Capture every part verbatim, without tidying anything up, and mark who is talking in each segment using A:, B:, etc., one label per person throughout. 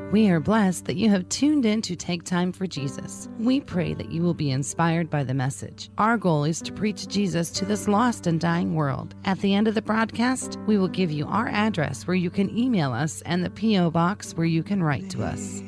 A: We are blessed that you have tuned in to Take Time for Jesus. We pray that you will be inspired by the message. Our goal is to preach Jesus to this lost and dying world. At the end of the broadcast, we will give you our address where you can email us and the P O box where you can write to us.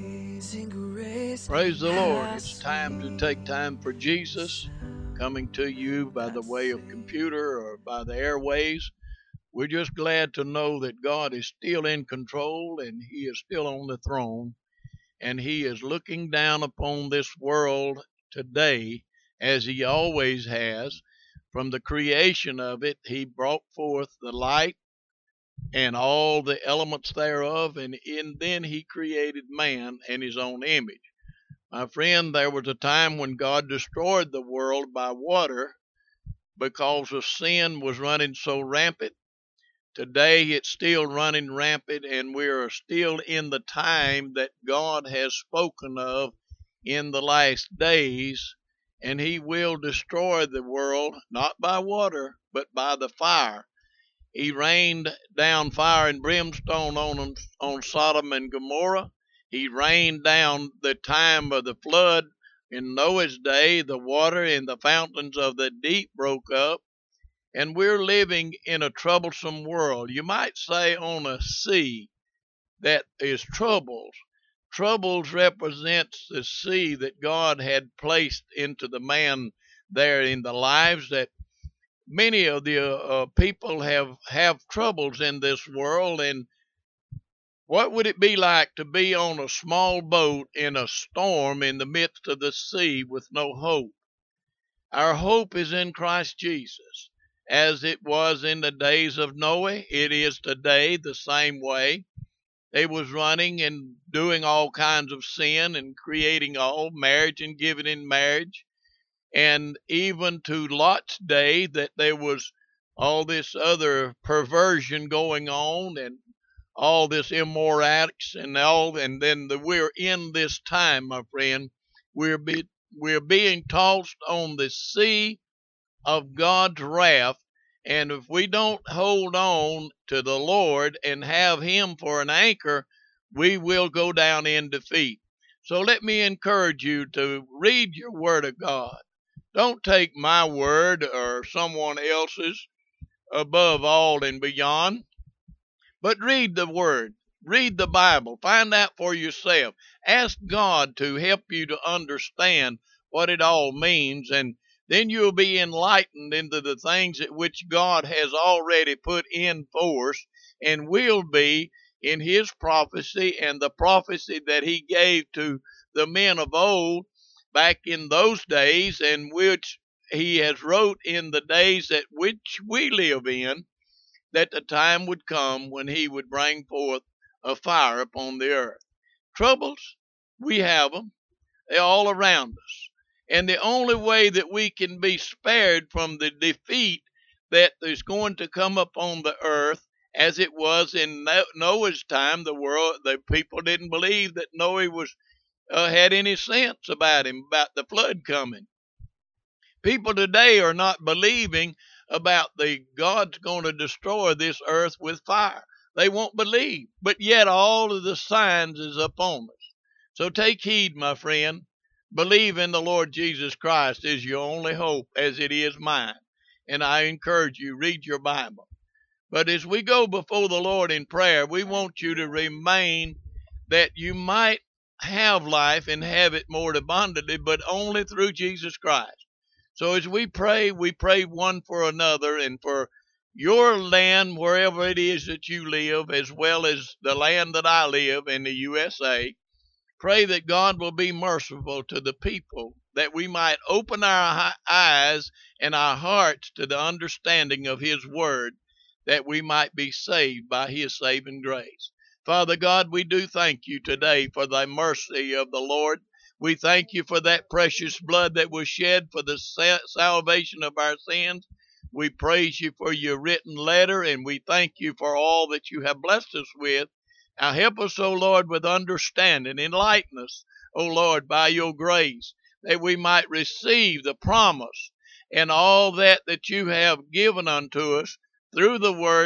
B: Praise the Lord. It's time to take time for Jesus, coming to you by the way of computer or by the airways. We're just glad to know that God is still in control and He is still on the throne, and He is looking down upon this world today as He always has. From the creation of it, He brought forth the light and all the elements thereof, and in, then He created man in His own image. My friend, there was a time when God destroyed the world by water because of sin was running so rampant. Today it's still running rampant, and we are still in the time that God has spoken of in the last days, and He will destroy the world, not by water, but by the fire. He rained down fire and brimstone on, on Sodom and Gomorrah. He rained down the time of the flood in Noah's day. The water in the fountains of the deep broke up. And we're living in a troublesome world. You might say on a sea that is troubles. Troubles represents the sea that God had placed into the man there in the lives, that many of the uh, uh, people have, have troubles in this world. And what would it be like to be on a small boat in a storm in the midst of the sea with no hope? Our hope is in Christ Jesus. As it was in the days of Noah, it is today the same way. They was running and doing all kinds of sin and creating all marriage and giving in marriage. And even to Lot's day, that there was all this other perversion going on and all this immorality and all. And then the, we're in this time, my friend. We're, be, we're being tossed on the sea of God's wrath, and if we don't hold on to the Lord and have Him for an anchor, we will go down in defeat. So let me encourage you to read your Word of God. Don't take my word or someone else's above all and beyond, but read the Word. Read the Bible. Find out for yourself. Ask God to help you to understand what it all means, and then you'll be enlightened into the things at which God has already put in force and will be in His prophecy and the prophecy that He gave to the men of old back in those days, and which He has wrote in the days that which we live in, that the time would come when He would bring forth a fire upon the earth. Troubles, we have them. They're all around us. And the only way that we can be spared from the defeat that is going to come upon the earth, as it was in Noah's time, the world, the people didn't believe that Noah was uh, had any sense about him, about the flood coming. People today are not believing about the God's going to destroy this earth with fire. They won't believe, but yet all of the signs is upon us. So take heed, my friend. Believe in the Lord Jesus Christ is your only hope, as it is mine. And I encourage you, read your Bible. But as we go before the Lord in prayer, we want you to remain that you might have life and have it more abundantly, but only through Jesus Christ. So as we pray, we pray one for another, and for your land, wherever it is that you live, as well as the land that I live in the U S A. Pray that God will be merciful to the people, that we might open our eyes and our hearts to the understanding of His Word, that we might be saved by His saving grace. Father God, we do thank you today for thy mercy of the Lord. We thank you for that precious blood that was shed for the salvation of our sins. We praise you for your written letter, and we thank you for all that you have blessed us with. Now help us, O Lord, with understanding. Enlighten us, O Lord, by your grace, that we might receive the promise and all that that you have given unto us through the Word,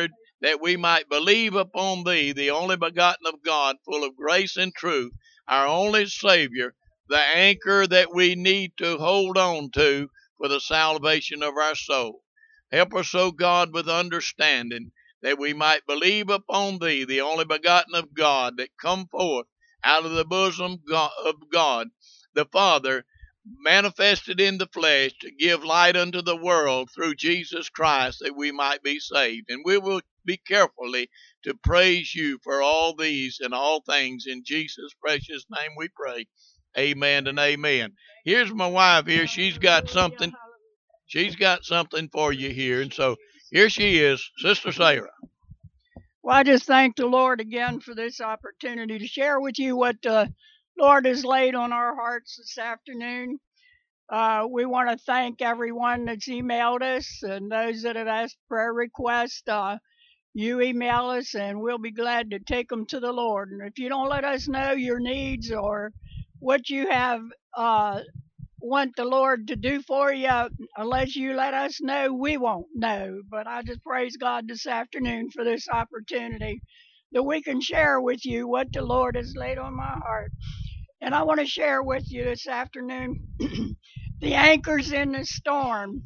B: that we might believe upon thee, the only begotten of God, full of grace and truth, our only Savior, the anchor that we need to hold on to for the salvation of our soul. Help us, O God, with understanding, that we might believe upon thee, the only begotten of God, that come forth out of the bosom of God, the Father, manifested in the flesh to give light unto the world through Jesus Christ, that we might be saved. And we will be carefully to praise you for all these and all things. In Jesus' precious name we pray. Amen and amen. Here's my wife here. She's got something. She's got something for you here. And so here she is, Sister Sarah.
C: Well, I just thank the Lord again for this opportunity to share with you what the Lord has laid on our hearts this afternoon. Uh, we want to thank everyone that's emailed us and those that have asked prayer requests. Uh, you email us and we'll be glad to take them to the Lord. And if you don't let us know your needs or what you have uh, want the Lord to do for you, unless you let us know, we won't know. But I just praise God this afternoon for this opportunity that we can share with you what the Lord has laid on my heart. And I want to share with you this afternoon the anchors in the storm.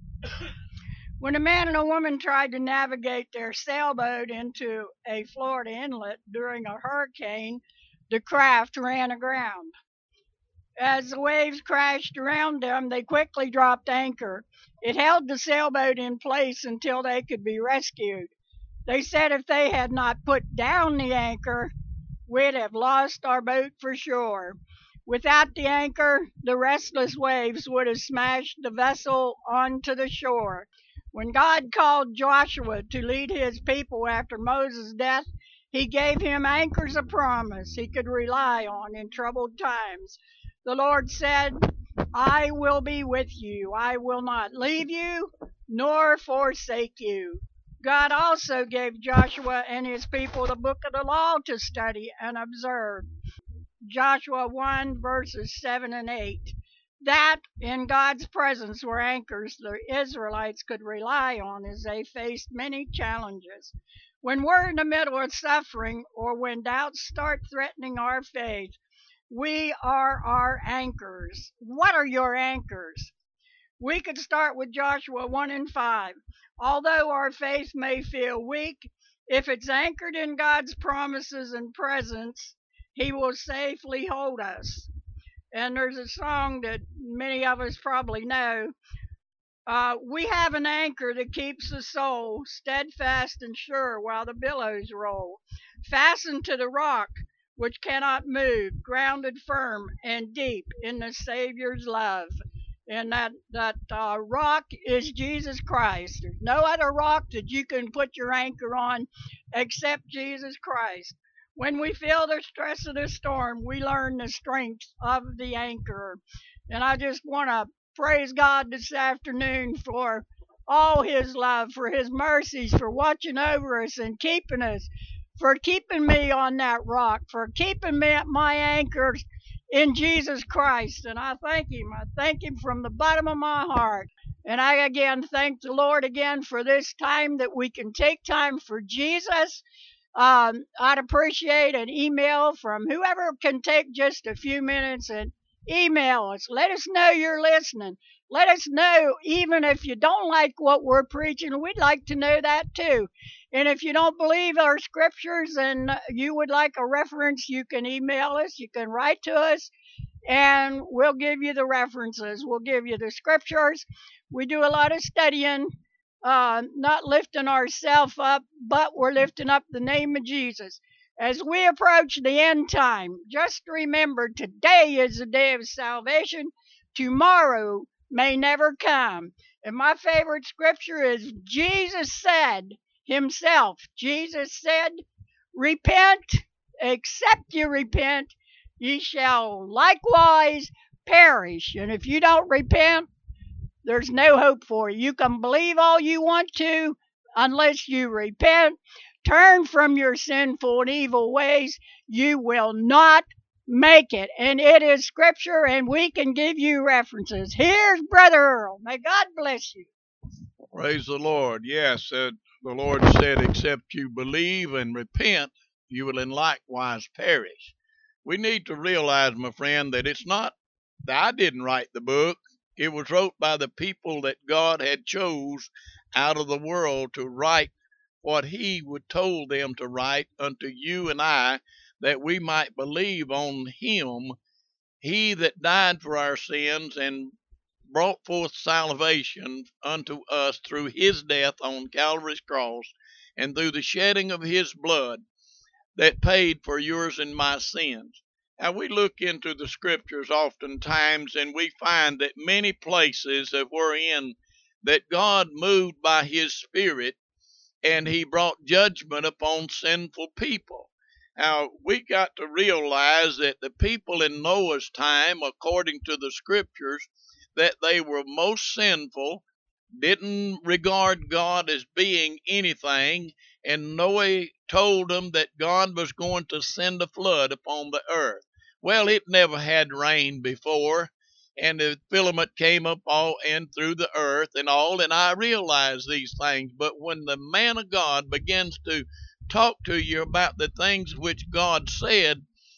C: When a man and a woman tried to navigate their sailboat into a Florida inlet during a hurricane, the craft ran aground. As the waves crashed around them, they quickly dropped anchor. It held the sailboat in place until they could be rescued. They said if they had not put down the anchor, we'd have lost our boat for sure. Without the anchor, the restless waves would have smashed the vessel onto the shore. When God called Joshua to lead his people after Moses' death, he gave him anchors of promise he could rely on in troubled times. The Lord said, I will be with you. I will not leave you nor forsake you. God also gave Joshua and his people the book of the law to study and observe. Joshua one, verses seven and eight. That in God's presence were anchors the Israelites could rely on as they faced many challenges. When we're in the middle of suffering or when doubts start threatening our faith, we are our anchors. What are your anchors? We could start with Joshua one and five. Although our faith may feel weak, if it's anchored in God's promises and presence, He will safely hold us. And there's a song that many of us probably know. Uh, we have an anchor that keeps the soul steadfast and sure while the billows roll, fastened to the rock which cannot move, grounded firm and deep in the Savior's love. And that, that uh, rock is Jesus Christ. There's no other rock that you can put your anchor on except Jesus Christ. When we feel the stress of the storm, we learn the strength of the anchor. And I just want to praise God this afternoon for all His love, for His mercies, for watching over us and keeping us, for keeping me on that rock, for keeping me at my anchors in Jesus Christ. And I thank Him. I thank Him from the bottom of my heart. And I again thank the Lord again for this time that we can take time for Jesus. Um, I'd appreciate an email from whoever can take just a few minutes and email us. Let us know you're listening. Let us know, even if you don't like what we're preaching, we'd like to know that too. And if you don't believe our scriptures and you would like a reference, you can email us, you can write to us, and we'll give you the references. We'll give you the scriptures. We do a lot of studying, uh, not lifting ourselves up, but we're lifting up the name of Jesus. As we approach the end time, just remember today is the day of salvation. Tomorrow may never come. And my favorite scripture is Jesus said himself, Jesus said, repent, except you repent, ye shall likewise perish. And if you don't repent, there's no hope for you. You can believe all you want to, unless you repent, turn from your sinful and evil ways, you will not make it. And it is scripture, and we can give you references. Here's Brother Earl. May God bless you.
B: Praise the Lord. Yes, uh, the Lord said, except you believe and repent, you will in likewise perish. We need to realize, my friend, that it's not that I didn't write the book. It was wrote by the people that God had chose out of the world to write what he would told them to write unto you and I, that we might believe on him, he that died for our sins and brought forth salvation unto us through his death on Calvary's cross and through the shedding of his blood that paid for yours and my sins. Now, we look into the scriptures oftentimes and we find that many places that we're in that God moved by his Spirit and he brought judgment upon sinful people. Now, we got to realize that the people in Noah's time, according to the scriptures, that they were most sinful, didn't regard God as being anything, and Noah told them that God was going to send a flood upon the earth. Well, it never had rained before, and the filament came up all in through the earth and all, and I realize these things. But when the man of God begins to talk to you about the things which God said,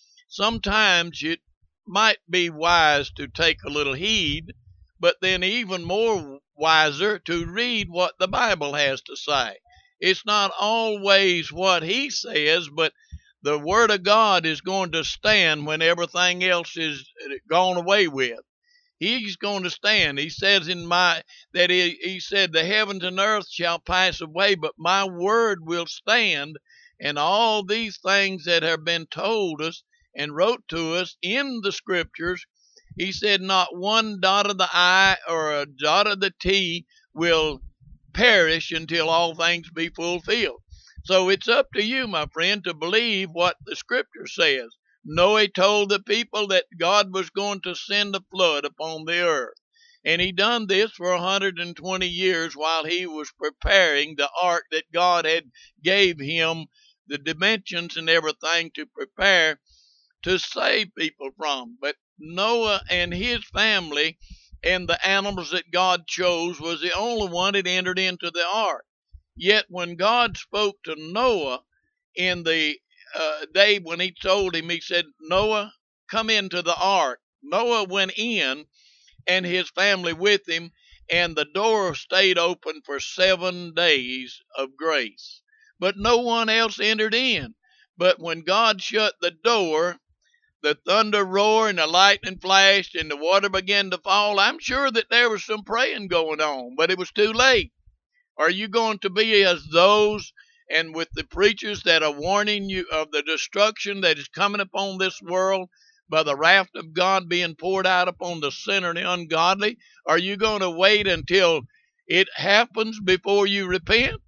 B: sometimes it might be wise to take a little heed, but then even more wiser to read what the Bible has to say. It's not always what he says, but the Word of God is going to stand when everything else is gone away with. He's going to stand. He says in my that he, he said, the heavens and earth shall pass away, but my word will stand. And all these things that have been told us and wrote to us in the scriptures, he said not one dot of the I or a dot of the T will perish until all things be fulfilled. So it's up to you, my friend, to believe what the scripture says. Noah told the people that God was going to send a flood upon the earth. And he done this for one hundred twenty years while he was preparing the ark that God had gave him the dimensions and everything to prepare to save people from. But Noah and his family and the animals that God chose was the only one that entered into the ark. Yet when God spoke to Noah in the uh, day when he told him, he said, Noah, come into the ark. Noah went in and his family with him, and the door stayed open for seven days of grace. But no one else entered in. But when God shut the door, the thunder roared and the lightning flashed and the water began to fall. I'm sure that there was some praying going on, but it was too late. Are you going to be as those and with the preachers that are warning you of the destruction that is coming upon this world by the wrath of God being poured out upon the sinner and the ungodly? Are you going to wait until it happens before you repent?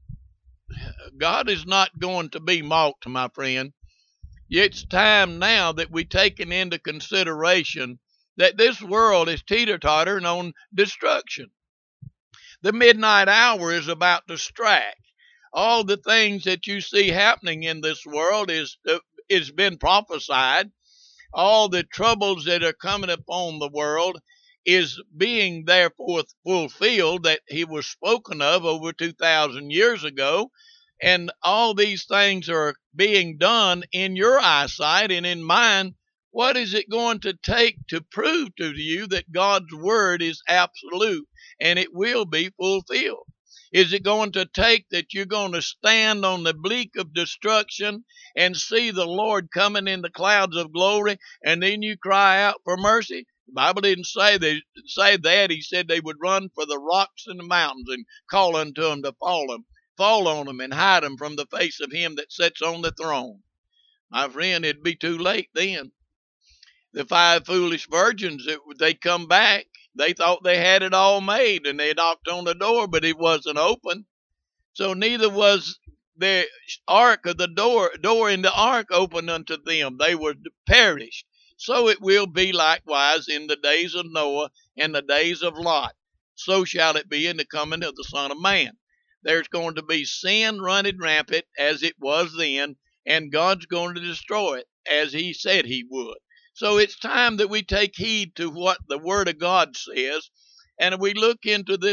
B: God is not going to be mocked, my friend. It's time now that we take into consideration that this world is teeter-tottering on destruction. The midnight hour is about to strike. All the things that you see happening in this world is uh, is been prophesied. All the troubles that are coming upon the world is being therefore fulfilled that he was spoken of over two thousand years ago. And all these things are being done in your eyesight and in mine. What is it going to take to prove to you that God's word is absolute and it will be fulfilled? Is it going to take that you're going to stand on the bleak of destruction and see the Lord coming in the clouds of glory, and then you cry out for mercy? The Bible didn't say they say that. He said they would run for the rocks and the mountains and call unto them to fall them, fall on them and hide them from the face of him that sits on the throne. My friend, it'd be too late then. The five foolish virgins, it, they come back. They thought they had it all made, and they knocked on the door, but it wasn't open. So neither was the ark of the door, door in the ark open unto them. They were perished. So it will be likewise in the days of Noah and the days of Lot. So shall it be in the coming of the Son of Man. There's going to be sin running rampant as it was then, and God's going to destroy it as he said he would. So it's time that we take heed to what the Word of God says, and we look into this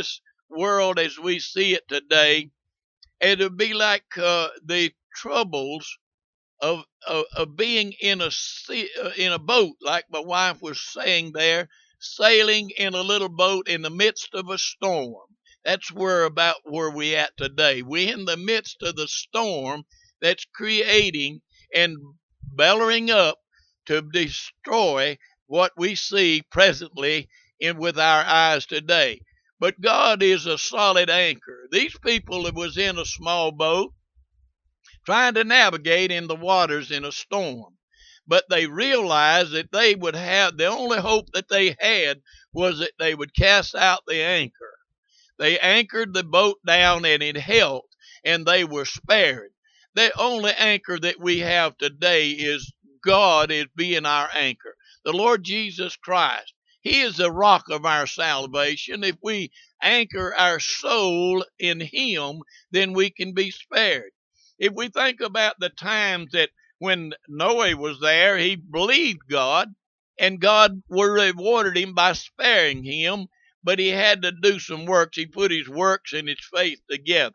B: world as we see it today, it would be like uh, the troubles of, of of being in a sea, uh, in a boat, like my wife was saying there, sailing in a little boat in the midst of a storm. That's where about where we at today. We're in the midst of the storm that's creating and bellowing up to destroy what we see presently in with our eyes today. But God is a solid anchor. These people that was in a small boat trying to navigate in the waters in a storm, but they realized that they would have, the only hope that they had was that they would cast out the anchor. They anchored the boat down and it held, and they were spared. The only anchor that we have today is God is being our anchor. The Lord Jesus Christ, He is the rock of our salvation. If we anchor our soul in Him, then we can be spared. If we think about the times that when Noah was there, he believed God, and God rewarded him by sparing him, but he had to do some works. He put his works and his faith together.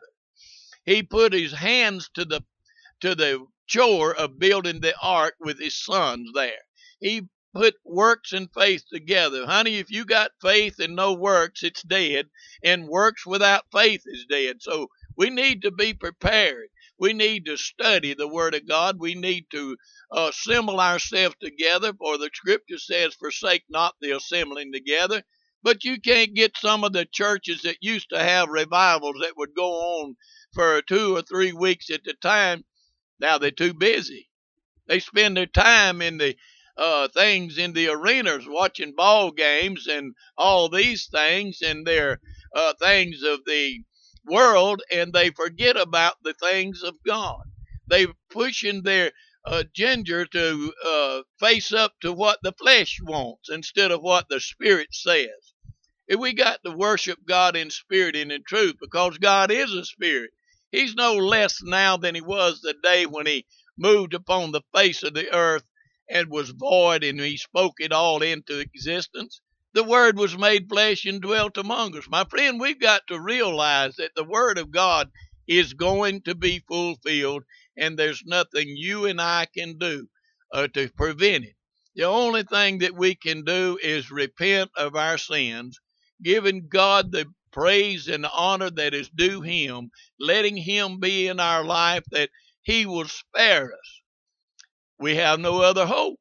B: He put his hands to the to the chore of building the ark with his sons there. He put works and faith together. Honey, if you got faith and no works, it's dead, and works without faith is dead. So we need to be prepared. We need to study the Word of God. We need to uh, assemble ourselves together, for the Scripture says, forsake not the assembling together. But you can't get some of the churches that used to have revivals that would go on for two or three weeks at a time. Now they're too busy. They spend their time in the uh, things in the arenas, watching ball games and all these things, and their uh, things of the world, and they forget about the things of God. They're pushing their uh, ginger to uh, face up to what the flesh wants instead of what the Spirit says. If we got to worship God in spirit and in truth, because God is a spirit. He's no less now than he was the day when he moved upon the face of the earth and was void, and he spoke it all into existence. The Word was made flesh and dwelt among us. My friend, we've got to realize that the Word of God is going to be fulfilled, and there's nothing you and I can do uh, to prevent it. The only thing that we can do is repent of our sins, giving God the praise and honor that is due him, letting him be in our life, that he will spare us. We have no other hope.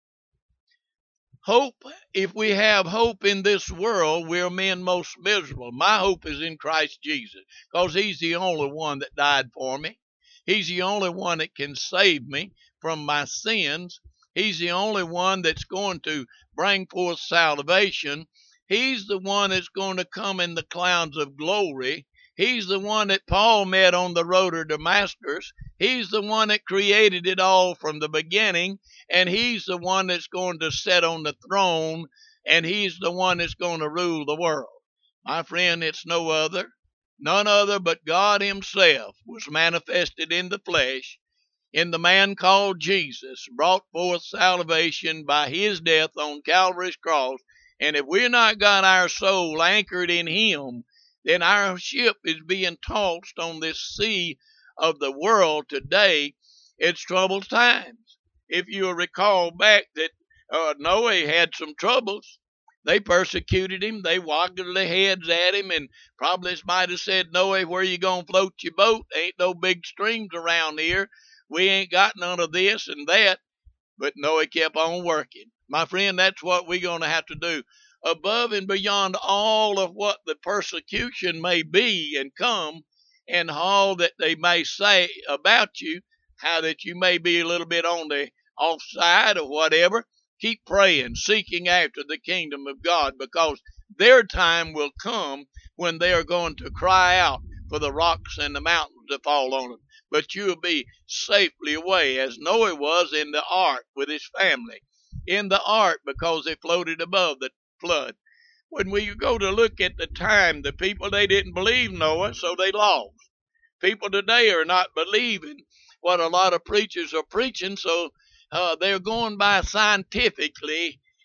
B: Hope, if we have hope in this world, we're men most miserable. My hope is in Christ Jesus, because he's the only one that died for me. He's the only one that can save me from my sins. He's the only one that's going to bring forth salvation. He's the one that's going to come in the clouds of glory. He's the one that Paul met on the road to Damascus. He's the one that created it all from the beginning, and he's the one that's going to sit on the throne, and he's the one that's going to rule the world. My friend, it's no other, none other but God himself was manifested in the flesh, in the man called Jesus, brought forth salvation by his death on Calvary's cross. And if we're not got our soul anchored in him, then our ship is being tossed on this sea of the world today. It's troubled times. If you recall back that uh, Noah had some troubles, they persecuted him. They waggled their heads at him, and probably might have said, Noah, where you going to float your boat? Ain't no big streams around here. We ain't got none of this and that. But Noah kept on working. My friend, that's what we're going to have to do. Above and beyond all of what the persecution may be and come, and all that they may say about you, how that you may be a little bit on the offside or whatever, keep praying, seeking after the kingdom of God, because their time will come when they are going to cry out for the rocks and the mountains to fall on them. But you will be safely away, as Noah was in the ark with his family. In the ark, because they floated above the flood. When we go to look at the time, the people, they didn't believe Noah, so they lost. People today are not believing what a lot of preachers are preaching, so uh, they're going by scientifically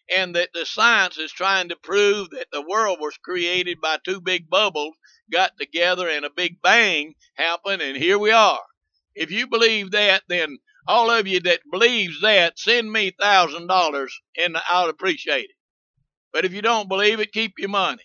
B: and that the science is trying to prove that the world was created by two big bubbles got together and a big bang happened, and here we are. If you believe that, then all of you that believes that, send me one thousand dollars and I'll appreciate it. But if you don't believe it, keep your money,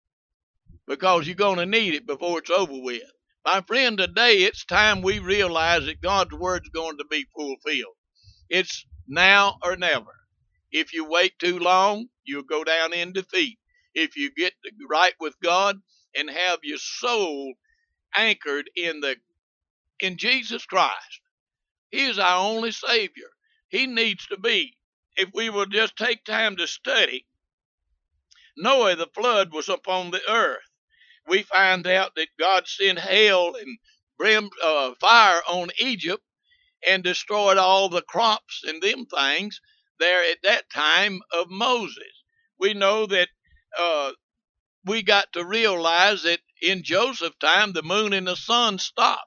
B: because you're going to need it before it's over with. My friend, today it's time we realize that God's word's going to be fulfilled. It's now or never. If you wait too long, you'll go down in defeat. If you get right with God and have your soul anchored in the in Jesus Christ, He is our only Savior. He needs to be. If we will just take time to study, Noah, the flood was upon the earth. We find out that God sent hail and brim, uh, fire on Egypt and destroyed all the crops and them things there at that time of Moses. We know that uh, we got to realize that in Joseph's time, the moon and the sun stopped.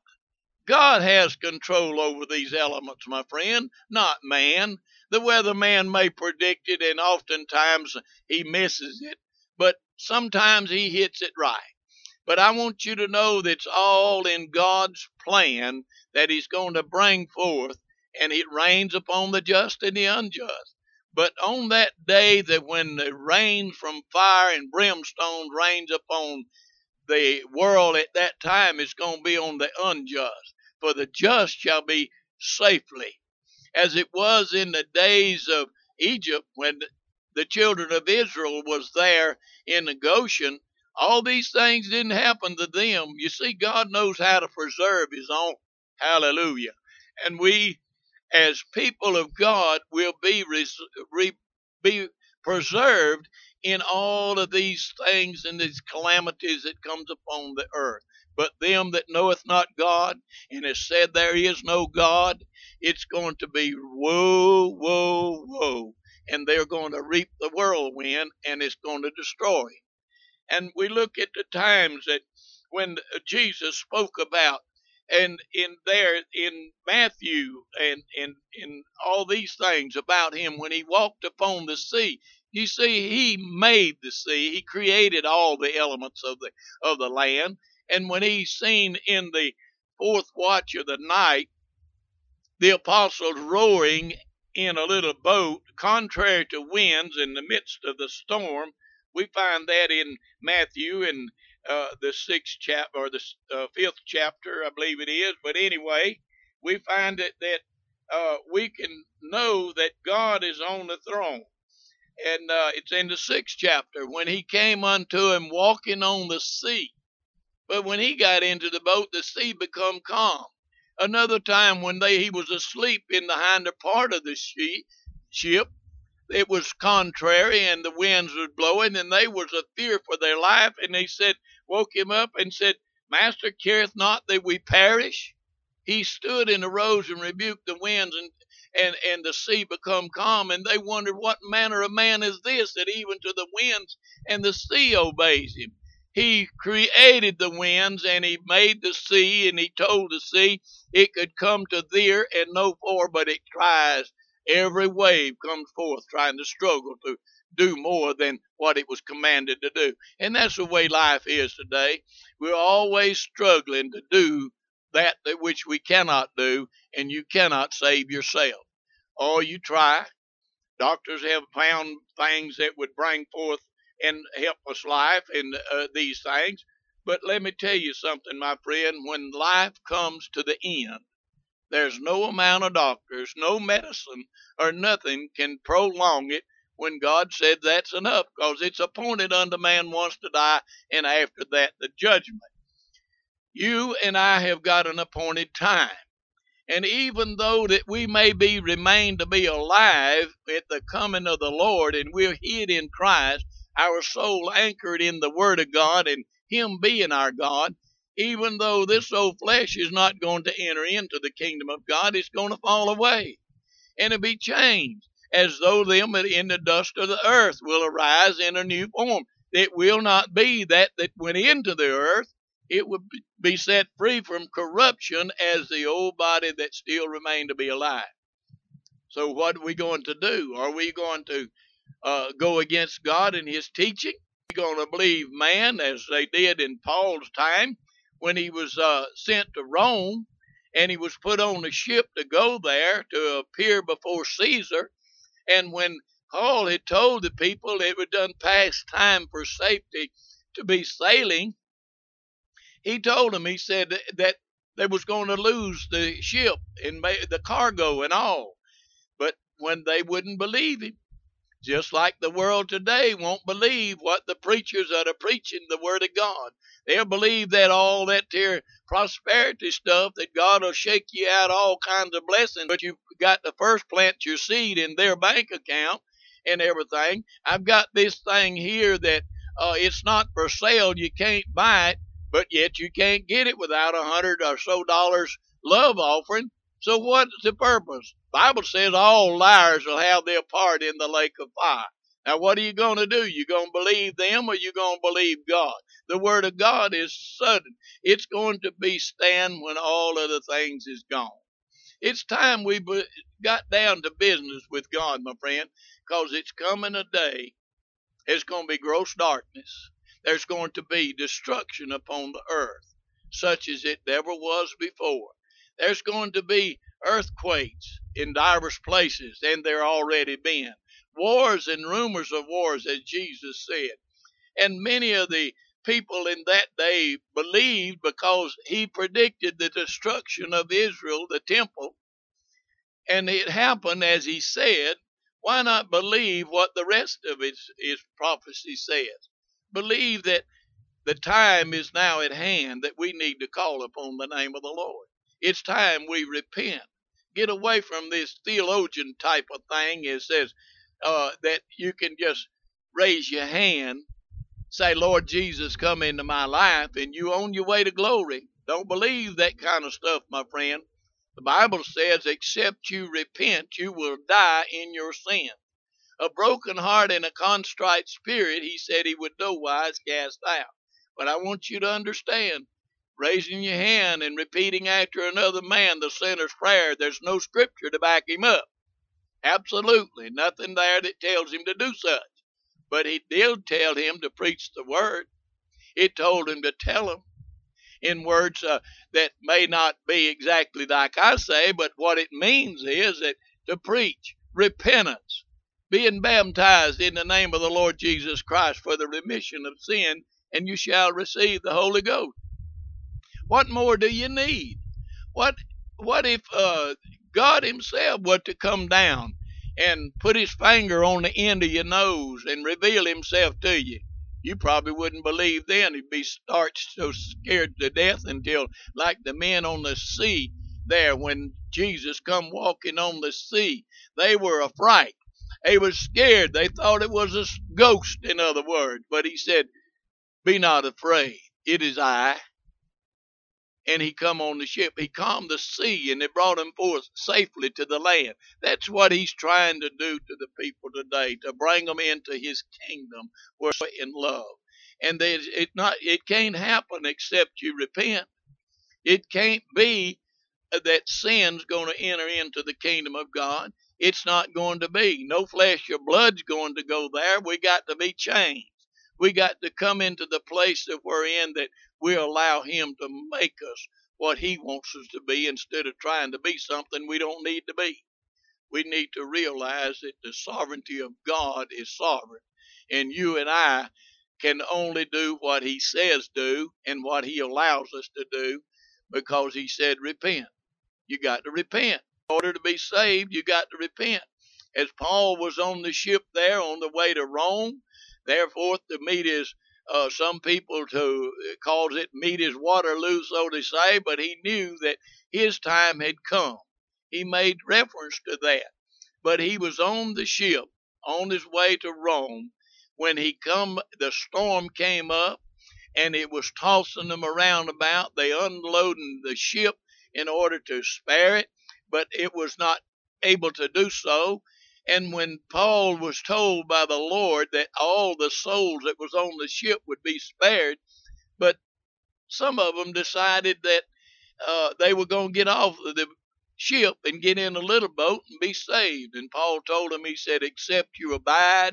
B: God has control over these elements, my friend, not man. The weatherman may predict it, and oftentimes he misses it, but sometimes he hits it right. But I want you to know that it's all in God's plan that He's going to bring forth, and it rains upon the just and the unjust. But on that day, that when the rain from fire and brimstone rains upon the world at that time, it's going to be on the unjust. For the just shall be safely, as it was in the days of Egypt when the children of Israel was there in the Goshen. All these things didn't happen to them. You see, God knows how to preserve His own. Hallelujah. And we, as people of God, will be, res- re- be preserved in all of these things and these calamities that comes upon the earth. But them that knoweth not God, and has said there is no God, it's going to be woe, woe, woe. And they're going to reap the whirlwind, and it's going to destroy. And we look at the times that when Jesus spoke about, and in there in Matthew and in in all these things about Him, when He walked upon the sea, you see, He made the sea. He created all the elements of the of the land. And when He seen in the fourth watch of the night the apostles rowing in a little boat, contrary to winds in the midst of the storm, we find that in Matthew in uh, the sixth chapter, or the uh, fifth chapter, I believe it is. But anyway, we find it that uh, we can know that God is on the throne. And uh, it's in the sixth chapter, when He came unto him walking on the sea. But when He got into the boat, the sea become calm. Another time when they he was asleep in the hinder part of the she, ship, it was contrary, and the winds was blowing, and they was a fear for their life. And they said, woke him up and said, Master, careth not that we perish? He stood and arose and rebuked the winds, and, and, and the sea become calm. And they wondered, what manner of man is this, that even to the winds and the sea obeys Him? He created the winds, and He made the sea, and He told the sea it could come to there and no more, but it tries. Every wave comes forth trying to struggle to do more than what it was commanded to do. And that's the way life is today. We're always struggling to do that which we cannot do, and you cannot save yourself. Or you try. Doctors have found things that would bring forth and help us life in uh, these things. But let me tell you something, my friend. When life comes to the end, there's no amount of doctors, no medicine, or nothing can prolong it when God said that's enough, because it's appointed unto man once to die, and after that the judgment. You and I have got an appointed time. And even though that we may be remain to be alive at the coming of the Lord, and we're hid in Christ, our soul anchored in the Word of God and Him being our God, even though this old flesh is not going to enter into the kingdom of God, it's going to fall away and it'll be changed, as though them in the dust of the earth will arise in a new form. It will not be that that went into the earth. It would be set free from corruption as the old body that still remained to be alive. So what are we going to do? Are we going to uh, go against God and his teaching. You're going to believe man, as they did in Paul's time when he was uh, sent to Rome and he was put on a ship to go there to appear before Caesar. And when Paul had told the people it was done past time for safety to be sailing, he told them, he said that they was going to lose the ship and the cargo and all. But when they wouldn't believe him, just like the world today won't believe what the preachers that are preaching the word of God. They'll believe that all that there prosperity stuff, that God will shake you out all kinds of blessings, but you've got to first plant your seed in their bank account and everything. I've got this thing here that uh, it's not for sale. You can't buy it, but yet you can't get it without a hundred or so dollars love offering. So what's the purpose? The Bible says all liars will have their part in the lake of fire. Now what are you going to do? You going to believe them or you going to believe God? The word of God is sudden. It's going to be stand when all other things is gone. It's time we got down to business with God, my friend, because it's coming a day. It's going to be gross darkness. There's going to be destruction upon the earth, such as it never was before. There's going to be earthquakes in diverse places, and there already been. Wars and rumors of wars, as Jesus said. And many of the people in that day believed because he predicted the destruction of Israel, the temple, and it happened as he said. Why not believe what the rest of his, his prophecy says? Believe that the time is now at hand that we need to call upon the name of the Lord. It's time we repent. Get away from this theologian type of thing. It says uh, that you can just raise your hand, say, Lord Jesus, come into my life, and you on your way to glory. Don't believe that kind of stuff, my friend. The Bible says, except you repent, you will die in your sin. A broken heart and a contrite spirit, he said he would no wise cast out. But I want you to understand, raising your hand and repeating after another man the sinner's prayer, there's no scripture to back him up. Absolutely nothing there that tells him to do such. But he did tell him to preach the word. It told him to tell him in words uh, that may not be exactly like I say, but what it means is that to preach repentance, being baptized in the name of the Lord Jesus Christ for the remission of sin, and you shall receive the Holy Ghost. What more do you need? What what if uh, God himself were to come down and put his finger on the end of your nose and reveal himself to you? You probably wouldn't believe then. You'd be start so scared to death until, like the men on the sea there when Jesus come walking on the sea, they were afraid. They was scared. They thought it was a ghost, in other words. But he said, be not afraid. It is I. And he come on the ship. He calmed the sea, and it brought him forth safely to the land. That's what he's trying to do to the people today, to bring them into his kingdom where in love. And it not it can't happen except you repent. It can't be that sin's going to enter into the kingdom of God. It's not going to be. No flesh or blood's going to go there. We got to be changed. We got to come into the place that we're in, that we allow him to make us what he wants us to be instead of trying to be something we don't need to be. We need to realize that the sovereignty of God is sovereign, and you and I can only do what he says do and what he allows us to do, because he said repent. You got to repent. In order to be saved, you got to repent. As Paul was on the ship there on the way to Rome, therefore to meet his, uh, some people to calls it meet his Waterloo, so to say, but he knew that his time had come. He made reference to that. But he was on the ship on his way to Rome when he come. The storm came up and it was tossing them around about. They unloading the ship in order to spare it, but it was not able to do so. And when Paul was told by the Lord that all the souls that was on the ship would be spared, but some of them decided that uh, they were going to get off of the ship and get in a little boat and be saved. And Paul told them, he said, except you abide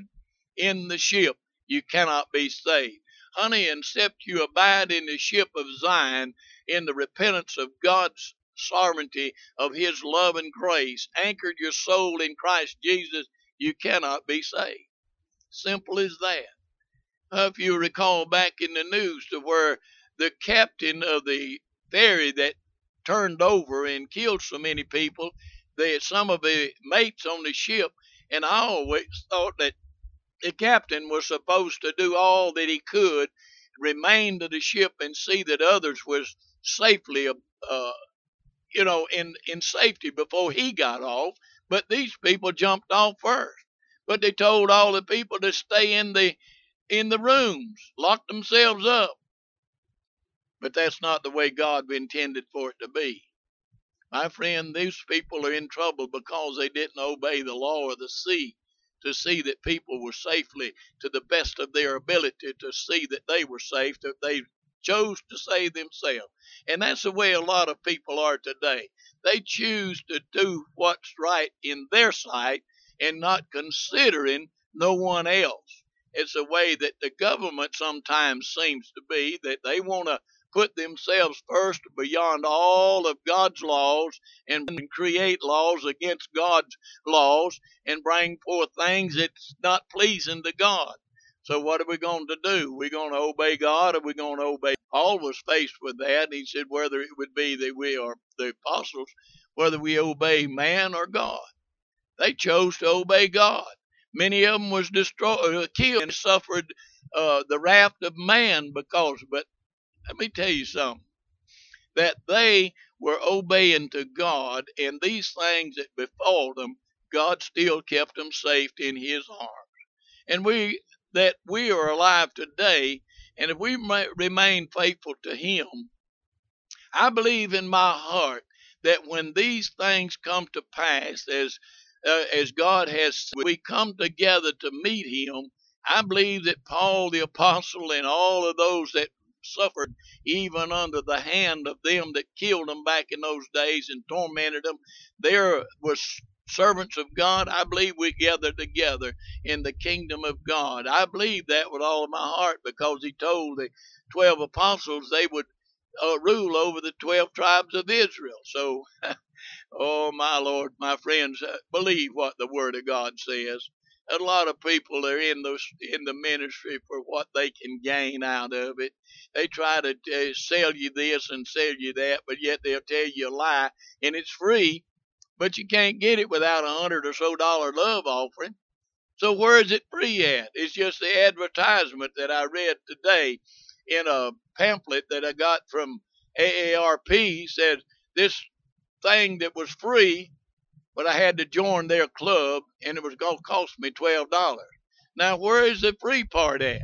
B: in the ship, you cannot be saved. Honey, except you abide in the ship of Zion, in the repentance of God's sovereignty, of his love and grace, anchored your soul in Christ Jesus, you cannot be saved. Simple as that. Uh, if you recall back in the news to where the captain of the ferry that turned over and killed so many people, they, some of the mates on the ship, and I always thought that the captain was supposed to do all that he could, remain to the ship and see that others was safely, uh, you know, in, in safety before he got off. But these people jumped off first. But they told all the people to stay in the in the rooms, lock themselves up. But that's not the way God intended for it to be. My friend, these people are in trouble because they didn't obey the law of the sea to see that people were safely, to the best of their ability, to see that they were safe, that they chose to save themselves. And that's the way a lot of people are today. They choose to do what's right in their sight and not considering no one else. It's a way that the government sometimes seems to be, that they want to put themselves first beyond all of God's laws and create laws against God's laws and bring forth things that's not pleasing to God. So what are we going to do? We're going to obey God, or we're going to obey? Paul was faced with that, and he said whether it would be that we are the apostles, whether we obey man or God. They chose to obey God. Many of them was destroyed, killed, and suffered uh, the wrath of man because. But let me tell you something, that they were obeying to God, and these things that befall them, God still kept them safe in his arms. And we, that we are alive today, and if we remain faithful to him, I believe in my heart that when these things come to pass, as uh, as God has, we come together to meet him, I believe that Paul the apostle and all of those that suffered even under the hand of them that killed them back in those days and tormented them, there was servants of God. I believe we gather together in the kingdom of God. I believe that with all of my heart, because he told the twelve apostles they would uh, rule over the twelve tribes of Israel. So, oh my Lord, my friends, uh, believe what the Word of God says. A lot of people are in those in the ministry for what they can gain out of it. They try to uh, sell you this and sell you that, but yet they'll tell you a lie, and it's free, but you can't get it without a hundred or so dollar love offering. So where is it free at? It's just the advertisement that I read today in a pamphlet that I got from A A R P. Said this thing that was free, but I had to join their club, and it was going to cost me twelve dollars. Now, where is the free part at?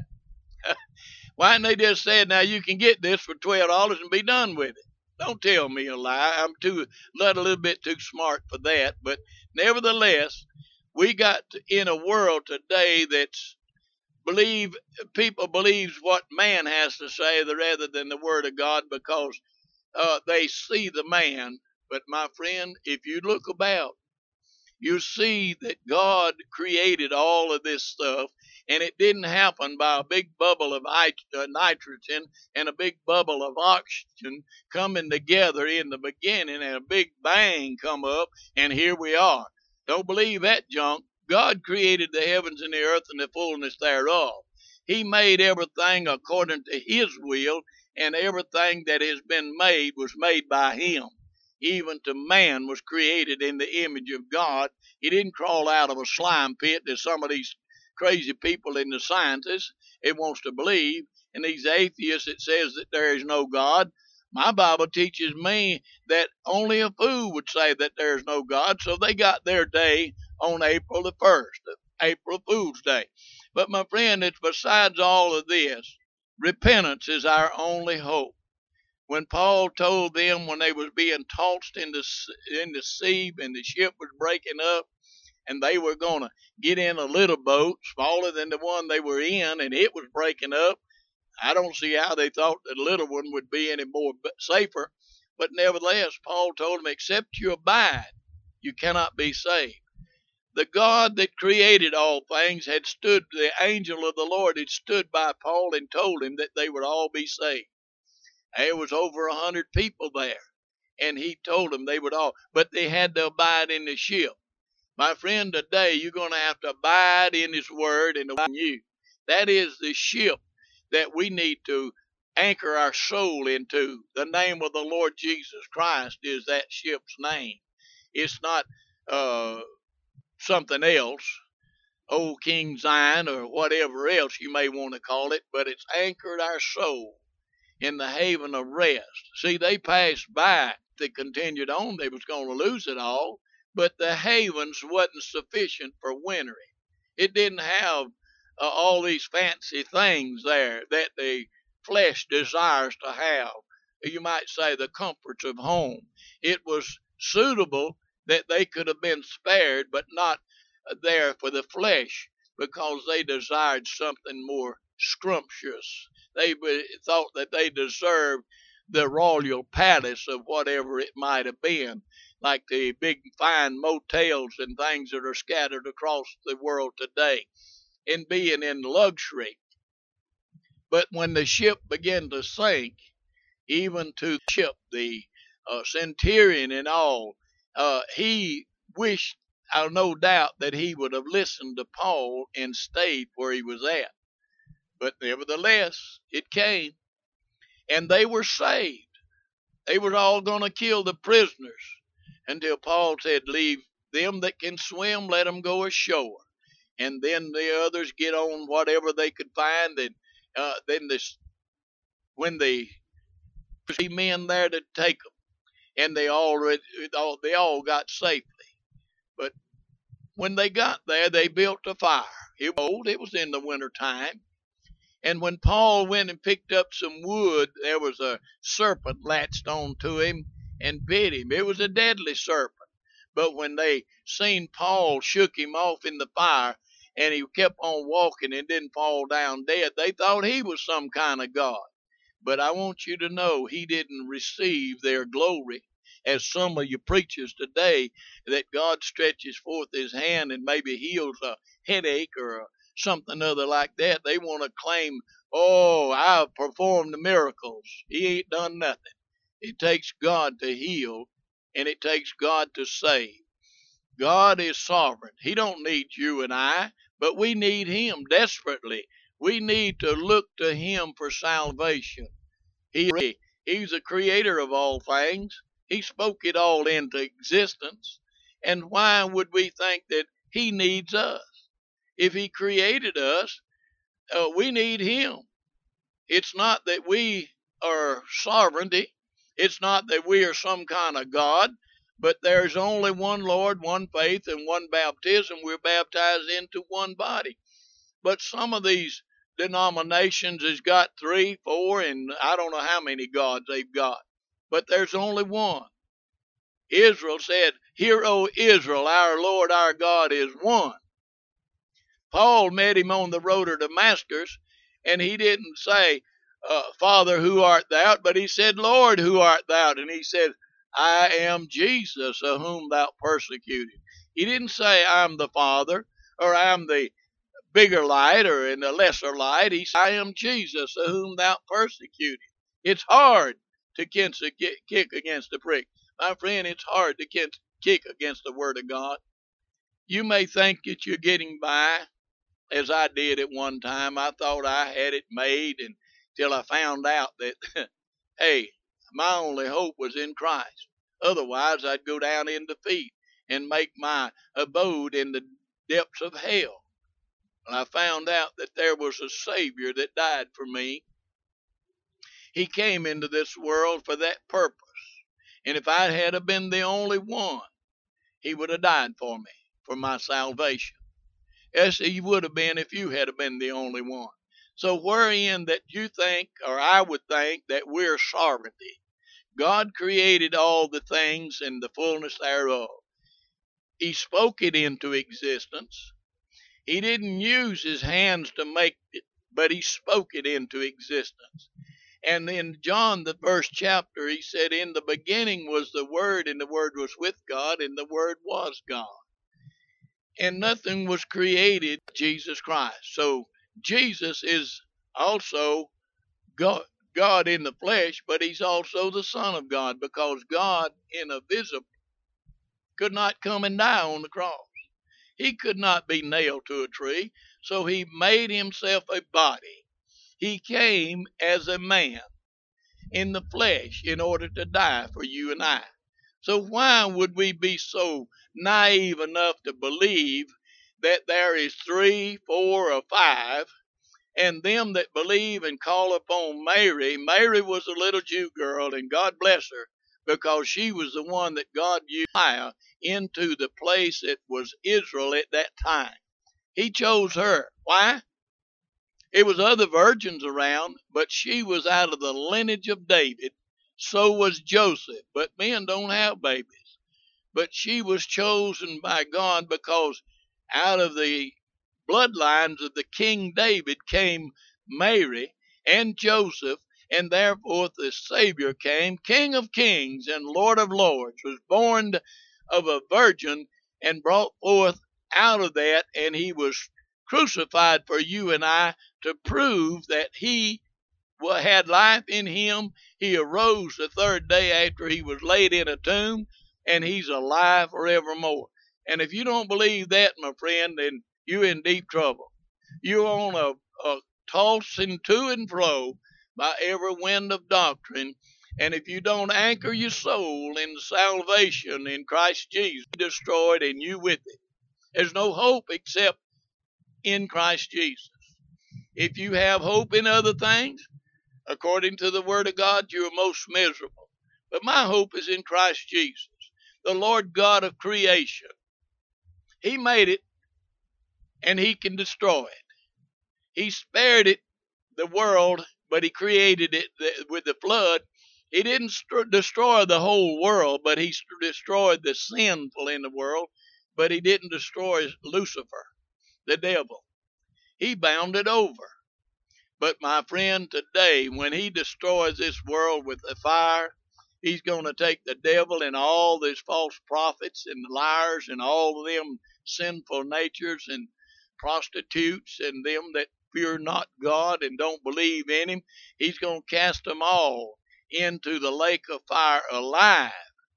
B: Why didn't they just say, now you can get this for twelve dollars and be done with it? Don't tell me a lie. I'm too, not a little bit too smart for that. But nevertheless, we got in a world today that's believe, people believes what man has to say rather than the Word of God, because uh, they see the man. But my friend, if you look about, you see that God created all of this stuff, and it didn't happen by a big bubble of nitrogen and a big bubble of oxygen coming together in the beginning, and a big bang come up, and here we are. Don't believe that junk. God created the heavens and the earth and the fullness thereof. He made everything according to his will, and everything that has been made was made by him. Even to man was created in the image of God. He didn't crawl out of a slime pit as some of these crazy people in the scientists it wants to believe, and these atheists that says that there is no God. My Bible teaches me that only a fool would say that there is no God, so they got their day on April the first, April Fool's Day. But my friend, it's besides all of this, repentance is our only hope. When Paul told them when they was being tossed in the, in the sea and the ship was breaking up, and they were going to get in a little boat smaller than the one they were in, and it was breaking up, I don't see how they thought the little one would be any more safer. But nevertheless, Paul told them, except you abide, you cannot be saved. the God that created all things had stood, the angel of the Lord had stood by Paul and told him that they would all be saved. There was over a hundred people there, and he told them they would all, but they had to abide in the ship. My friend, today you're going to have to abide in His Word and abide in you. That is the ship that we need to anchor our soul into. The name of the Lord Jesus Christ is that ship's name. It's not uh, something else, old King Zion or whatever else you may want to call it, but it's anchored our soul in the haven of rest. See, they passed by. They continued on. They was going to lose it all, but the havens wasn't sufficient for wintering. It didn't have uh, all these fancy things there that the flesh desires to have. You might say the comforts of home. It was suitable that they could have been spared, but not there for the flesh, because they desired something more scrumptious. They thought that they deserved the royal palace of whatever it might have been, like the big fine motels and things that are scattered across the world today, and being in luxury. But when the ship began to sink, even to the ship, the uh, centurion and all, uh, he wished, uh, no doubt, that he would have listened to Paul and stayed where he was at. But nevertheless, it came, and they were saved. They were all going to kill the prisoners until Paul said, leave them that can swim, let them go ashore. And then the others get on whatever they could find. And uh, then this, when they see men there to take them, and they all, they all got safely. But when they got there, they built a fire. It was old. It was in the winter time. And when Paul went and picked up some wood, there was a serpent latched on to him and bit him. It was a deadly serpent. But when they seen Paul, shook him off in the fire, and he kept on walking and didn't fall down dead, they thought he was some kind of God. But I want you to know he didn't receive their glory, as some of you preachers today, that God stretches forth His hand and maybe heals a headache or a something other like that. They want to claim, oh, I've performed the miracles. He ain't done nothing. It takes God to heal, and it takes God to save. God is sovereign. He don't need you and I, but we need Him desperately. We need to look to Him for salvation. He, he's the creator of all things. He spoke it all into existence. And why would we think that He needs us? If He created us, uh, we need Him. It's not that we are sovereignty. It's not that we are some kind of God, but there's only one Lord, one faith, and one baptism. We're baptized into one body. But some of these denominations has got three, four, and I don't know how many gods they've got. But there's only one. Israel said, "Hear, O Israel, our Lord, our God is one." Paul met him on the road to Damascus, and he didn't say, uh, Father, who art thou? But he said, Lord, who art thou? And he said, I am Jesus, of whom thou persecuted. He didn't say, I'm the Father, or I'm the bigger light, or in the lesser light. He said, I am Jesus, of whom thou persecuted. It's hard to kick against the prick. My friend, it's hard to kick against the Word of God. You may think that you're getting by, as I did at one time. I thought I had it made until I found out that, hey, my only hope was in Christ. Otherwise, I'd go down in defeat and make my abode in the depths of hell. And I found out that there was a Savior that died for me. He came into this world for that purpose. And if I had been the only one, He would have died for me, for my salvation. Yes, He would have been if you had been the only one. So wherein that you think, or I would think, that we're sovereignty. God created all the things in the fullness thereof. He spoke it into existence. He didn't use His hands to make it, but He spoke it into existence. And in John, the first chapter, He said, in the beginning was the Word, and the Word was with God, and the Word was God. and nothing was created but Jesus Christ. So Jesus is also God, God in the flesh, but he's also the Son of God, because God in a visible could not come and die on the cross. He could not be nailed to a tree, so he made himself a body. He came as a man in the flesh in order to die for you and I. So why would we be so naive enough to believe that there is three, four, or five, and them that believe and call upon Mary? Mary was a little Jew girl, and God bless her, because she was the one that God used into the place that was Israel at that time. He chose her. Why? It was other virgins around, but she was out of the lineage of David. So was Joseph. But men don't have babies. But she was chosen by God, because out of the bloodlines of the King David came Mary and Joseph, and therefore the Savior came, King of kings and Lord of lords, was born of a virgin and brought forth out of that, and he was crucified for you and I to prove that he had life in him. He arose the third day after he was laid in a tomb, and he's alive forevermore. And if you don't believe that, my friend, then you're in deep trouble. You're on a, a tossing to and fro by every wind of doctrine. And if you don't anchor your soul in salvation in Christ Jesus, be destroyed, and you with it. There's no hope except in Christ Jesus. If you have hope in other things, according to the Word of God, you're most miserable. But my hope is in Christ Jesus, the Lord God of creation. He made it, and he can destroy it. He spared it, the world, but he created it with the flood. He didn't st- destroy the whole world, but he st- destroyed the sinful in the world, but he didn't destroy Lucifer, the devil. He bound it over. But my friend, today, when he destroys this world with the fire, he's going to take the devil and all these false prophets and liars and all of them sinful natures and prostitutes and them that fear not God and don't believe in him. He's going to cast them all into the lake of fire alive.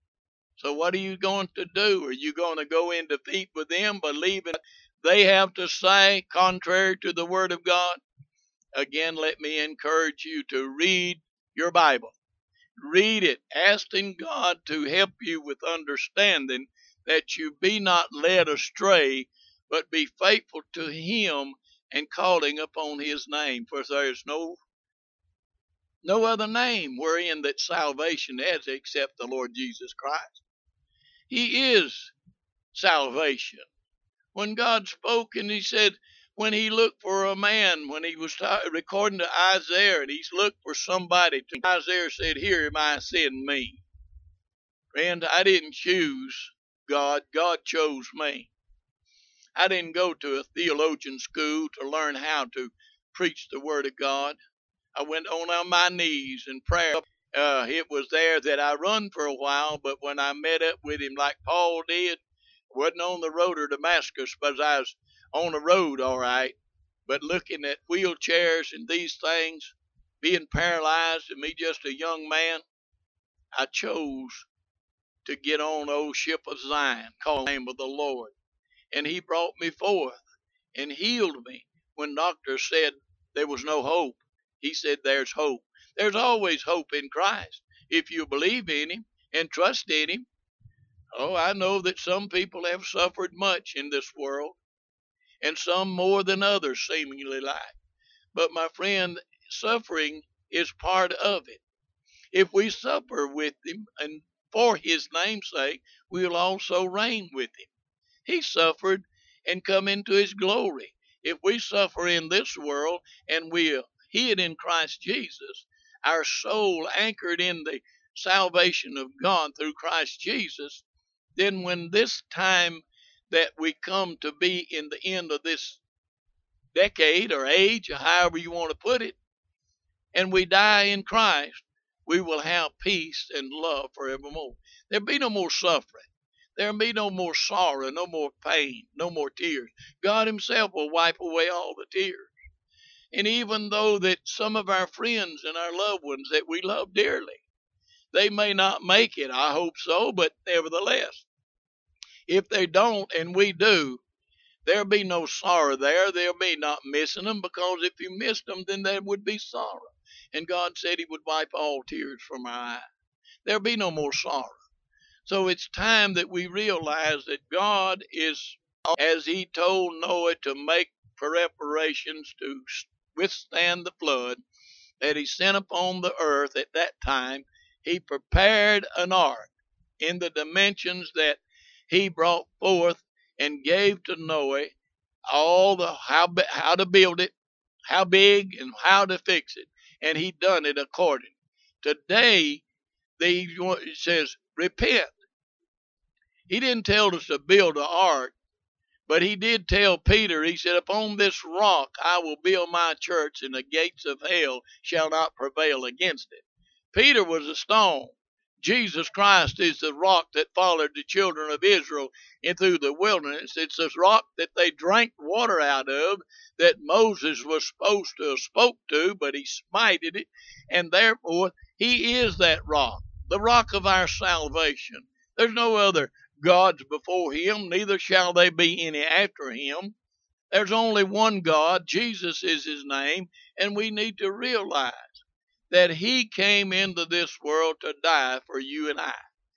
B: So what are you going to do? Are you going to go in defeat with them, believing they have to say contrary to the Word of God? Again, let me encourage you to read your Bible. Read it, asking God to help you with understanding, that you be not led astray, but be faithful to him and calling upon his name. For there is no no other name wherein that salvation is except the Lord Jesus Christ. He is salvation. When God spoke and he said, when he looked for a man, when he was t- recording to Isaiah, and he's looked for somebody, to Isaiah said, here am I, send me. Friend, I didn't choose God. God chose me. I didn't go to a theologian school to learn how to preach the Word of God. I went on my knees in prayer. Uh, it was there that I run for a while, but when I met up with him like Paul did, wasn't on the road to Damascus, but I was on the road, all right, but looking at wheelchairs and these things, being paralyzed, and me just a young man, I chose to get on the old ship of Zion, call the name of the Lord. And he brought me forth and healed me. When doctors said there was no hope, he said there's hope. There's always hope in Christ if you believe in him and trust in him. Oh, I know that some people have suffered much in this world, and some more than others seemingly like. But my friend, suffering is part of it. If we suffer with him, and for his name's sake, we'll also reign with him. He suffered and come into his glory. If we suffer in this world and we are hid in Christ Jesus, our soul anchored in the salvation of God through Christ Jesus, then when this time that we come to be in the end of this decade or age, or however you want to put it, and we die in Christ, we will have peace and love forevermore. There'll be no more suffering. There'll be no more sorrow, no more pain, no more tears. God himself will wipe away all the tears. And even though that some of our friends and our loved ones that we love dearly, they may not make it, I hope so, but nevertheless, if they don't and we do, there'll be no sorrow there. There'll be not missing them, because if you missed them, then there would be sorrow. And God said he would wipe all tears from our eyes. There'll be no more sorrow. So it's time that we realize that God is, as he told Noah to make preparations to withstand the flood that he sent upon the earth at that time, he prepared an ark in the dimensions that he brought forth and gave to Noah all the how how to build it, how big, and how to fix it, and he done it according. Today, they, it says, repent. He didn't tell us to build an ark, but he did tell Peter, he said, upon this rock I will build my church, and the gates of hell shall not prevail against it. Peter was a stone. Jesus Christ is the rock that followed the children of Israel in through the wilderness. It's this rock that they drank water out of, that Moses was supposed to have spoke to, but he smited it, and therefore he is that rock, the rock of our salvation. There's no other gods before him, neither shall there be any after him. There's only one God. Jesus is his name, and we need to realize that he came into this world to die for you and I.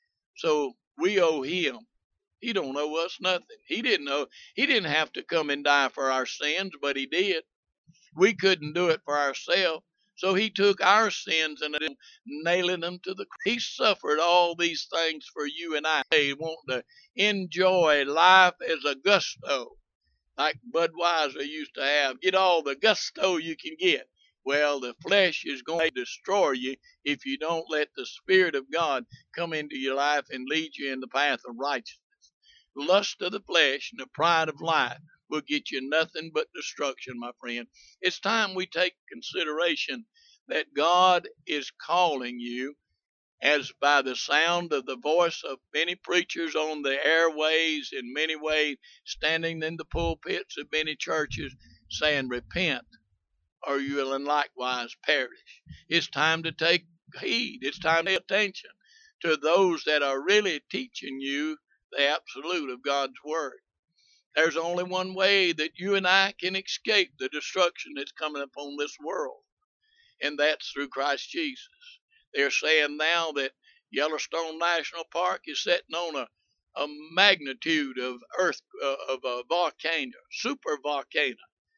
B: So we owe him. He don't owe us nothing. He didn't know. He didn't have to come and die for our sins, but he did. We couldn't do it for ourselves. So he took our sins and nailing them to the cross. He suffered all these things for you and I. They want to enjoy life as a gusto, like Budweiser used to have. Get all the gusto you can get. Well, the flesh is going to destroy you if you don't let the Spirit of God come into your life and lead you in the path of righteousness. The lust of the flesh and the pride of life will get you nothing but destruction, my friend. It's time we take consideration that God is calling you, as by the sound of the voice of many preachers on the airways, in many ways, standing in the pulpits of many churches, saying, repent, or you will in likewise perish. It's time to take heed. It's time to pay attention to those that are really teaching you the absolute of God's word. There's only one way that you and I can escape the destruction that's coming upon this world, and that's through Christ Jesus. They're saying now that Yellowstone National Park is sitting on a, a magnitude of earth uh, of a volcano, super volcano.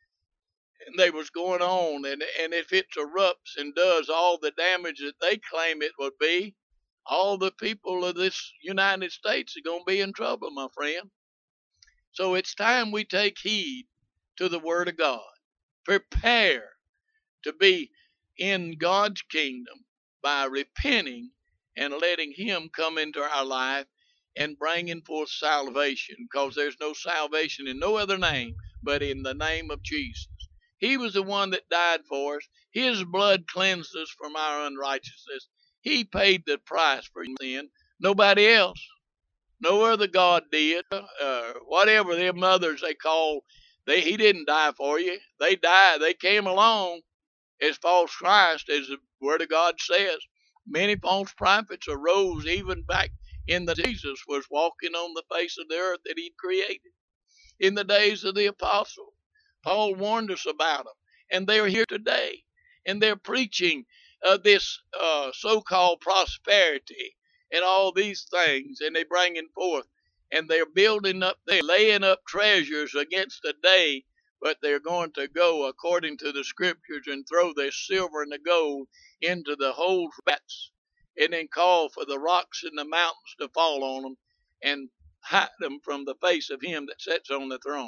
B: And they was going on, and, and if it erupts and does all the damage that they claim it would be, all the people of this United States are going to be in trouble, my friend. So it's time we take heed to the Word of God. Prepare to be in God's kingdom by repenting and letting him come into our life and bringing forth salvation, because there's no salvation in no other name but in the name of Jesus. He was the one that died for us. His blood cleansed us from our unrighteousness. He paid the price for sin. Nobody else. No other God did. Uh, whatever them others they call, they, he didn't die for you. They died. They came along as false Christ, as the Word of God says. Many false prophets arose even back in the Jesus was walking on the face of the earth that he'd created. In the days of the apostles, Paul warned us about them, and they're here today, and they're preaching uh, this uh, so-called prosperity and all these things, and they're bringing forth, and they're building up, they're laying up treasures against the day, but they're going to go according to the scriptures and throw their silver and the gold into the holes, vats, and then call for the rocks and the mountains to fall on them and hide them from the face of him that sits on the throne.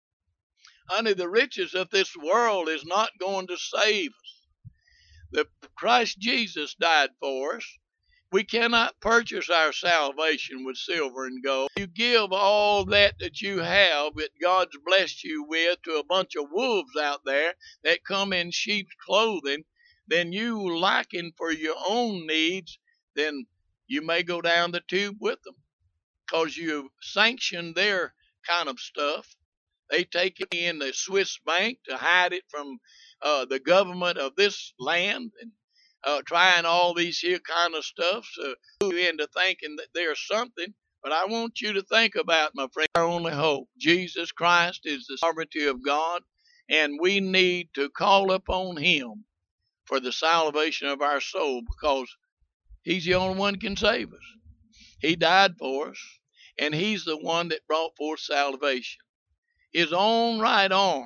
B: Honey, the riches of this world is not going to save us. The Christ Jesus died for us. We cannot purchase our salvation with silver and gold. You give all that that you have, that God's blessed you with, to a bunch of wolves out there that come in sheep's clothing, then you lacking for your own needs, then you may go down the tube with them. because you sanction their kind of stuff. They take it in the Swiss bank to hide it from uh, the government of this land, and uh, trying all these here kind of stuff, so you into thinking that there's something. But I want you to think about, my friend, our only hope. Jesus Christ is the sovereignty of God, and we need to call upon Him for the salvation of our soul, because He's the only one who can save us. He died for us, and He's the one that brought forth salvation. His own right arm,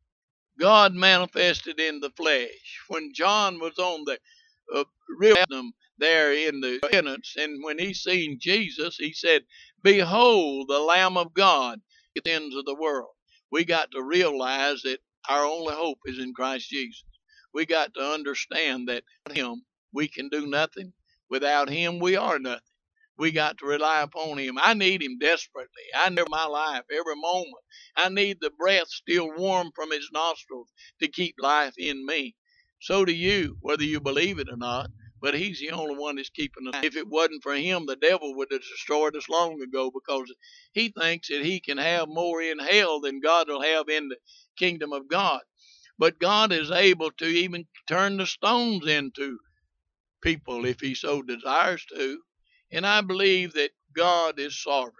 B: God manifested in the flesh. When John was on the uh, river there in the penance, and when he seen Jesus, he said, "Behold, the Lamb of God, the sins of the world." We got to realize that our only hope is in Christ Jesus. We got to understand that without Him we can do nothing. Without Him we are nothing. We got to rely upon Him. I need Him desperately. I need my life every moment. I need the breath still warm from His nostrils to keep life in me. So do you, whether you believe it or not. But He's the only one that's keeping us. If it wasn't for Him, the devil would have destroyed us long ago, because he thinks that he can have more in hell than God will have in the kingdom of God. But God is able to even turn the stones into people if He so desires to. And I believe that God is sovereign.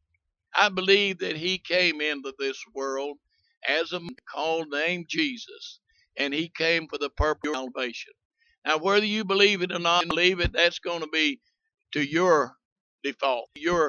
B: I believe that He came into this world as a man called named Jesus, and He came for the purpose of salvation. Now, whether you believe it or not believe it, that's going to be to your default, your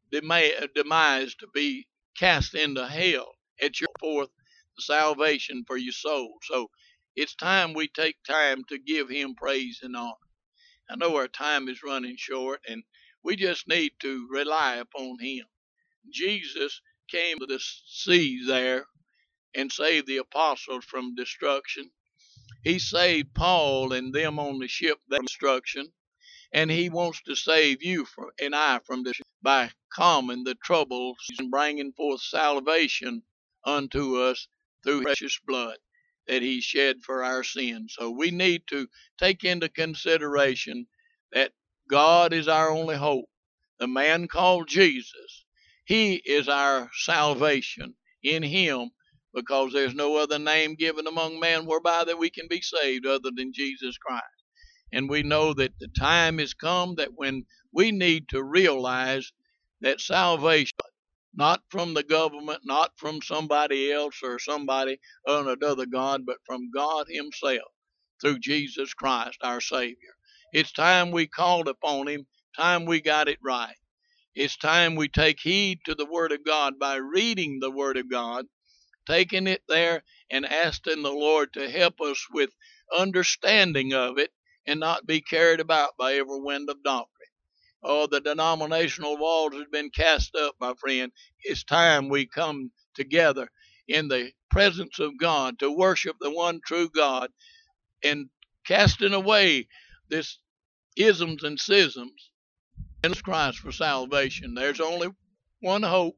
B: demise, to be cast into hell at your forth the salvation for your soul. So it's time we take time to give Him praise and honor. I know our time is running short, and we just need to rely upon Him. Jesus came to the sea there and saved the apostles from destruction. He saved Paul and them on the ship from destruction, and He wants to save you from, and I from this by calming the troubles and bringing forth salvation unto us through precious blood that He shed for our sins. So we need to take into consideration that God is our only hope. The man called Jesus, He is our salvation. In Him, because there's no other name given among men whereby that we can be saved other than Jesus Christ. And we know that the time has come that when we need to realize that salvation, not from the government, not from somebody else or somebody or another God, but from God Himself through Jesus Christ, our Savior. It's time we called upon Him, time we got it right. It's time we take heed to the Word of God by reading the Word of God, taking it there and asking the Lord to help us with understanding of it and not be carried about by every wind of doctrine. Oh, the denominational walls have been cast up, my friend. It's time we come together in the presence of God to worship the one true God, and casting away this isms and schisms in Christ for salvation. There's only one hope,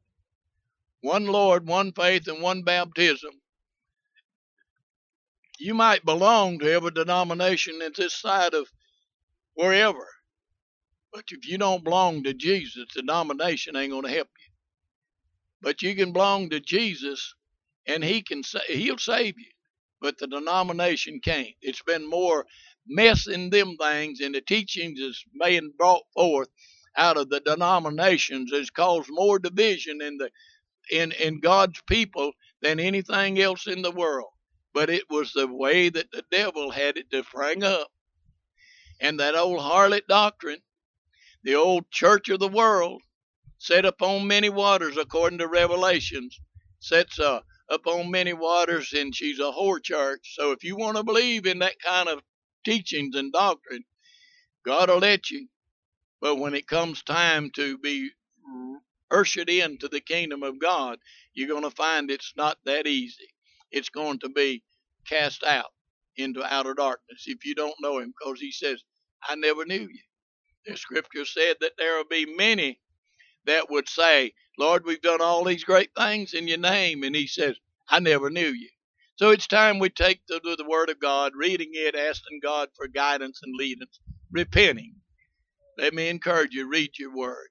B: one Lord, one faith, and one baptism. You might belong to every denomination in this side of wherever, but if you don't belong to Jesus, the denomination ain't going to help you. But you can belong to Jesus, and He can sa- He'll save you, but the denomination can't. It's been more mess in them things, and the teachings that's being brought forth out of the denominations has caused more division in the in, in God's people than anything else in the world. But it was the way that the devil had it to spring up. And that old harlot doctrine, the old church of the world, set upon many waters, according to Revelations, sets uh, upon many waters, and she's a whore church. So if you want to believe in that kind of teachings and doctrine, God will let you. But when it comes time to be ushered into the kingdom of God, you're going to find it's not that easy. It's going to be cast out into outer darkness if you don't know Him, because He says, I never knew you. The scripture said that there will be many that would say, Lord, we've done all these great things in your name. And He says, I never knew you. So it's time we take the, the Word of God, reading it, asking God for guidance and leadance, repenting. Let me encourage you, read your Word.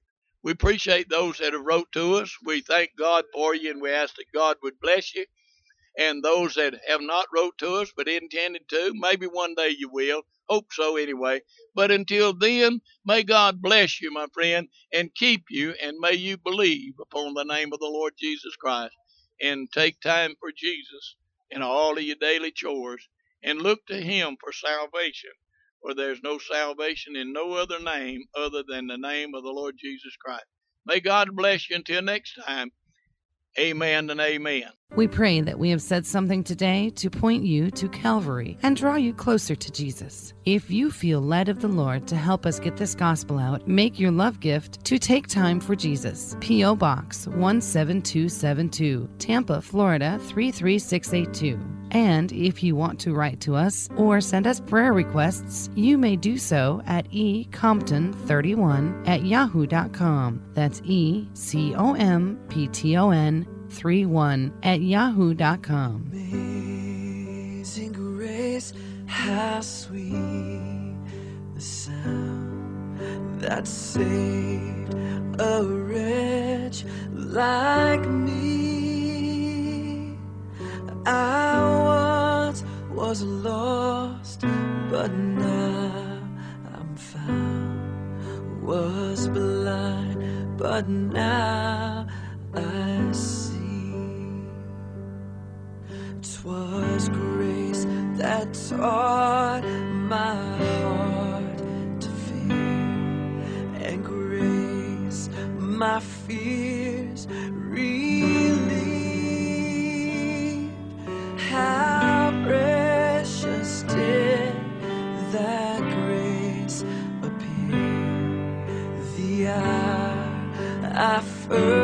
B: We appreciate those that have wrote to us. We thank God for you, and we ask that God would bless you. And those that have not wrote to us but intended to, maybe one day you will. Hope so anyway. But until then, may God bless you, my friend, and keep you, and may you believe upon the name of the Lord Jesus Christ, and take time for Jesus in all of your daily chores, and look to Him for salvation. For there's no salvation in no other name other than the name of the Lord Jesus Christ. May God bless you until next time. Amen and amen.
A: We pray that we have said something today to point you to Calvary and draw you closer to Jesus. If you feel led of the Lord to help us get this gospel out, make your love gift to Take Time for Jesus. P O. Box one seven two seven two, Tampa, Florida three three six eight two. And if you want to write to us or send us prayer requests, you may do so at e compton thirty-one at yahoo dot com. That's E C O M P T O N thirty-one at yahoo dot com.
D: Amazing grace, how sweet the sound that saved a wretch like me. I once was lost, but now I'm found. Was blind, but now I see. 'Twas grace that taught my heart to fear, and grace my fears relieved. How precious did that grace appear the hour I first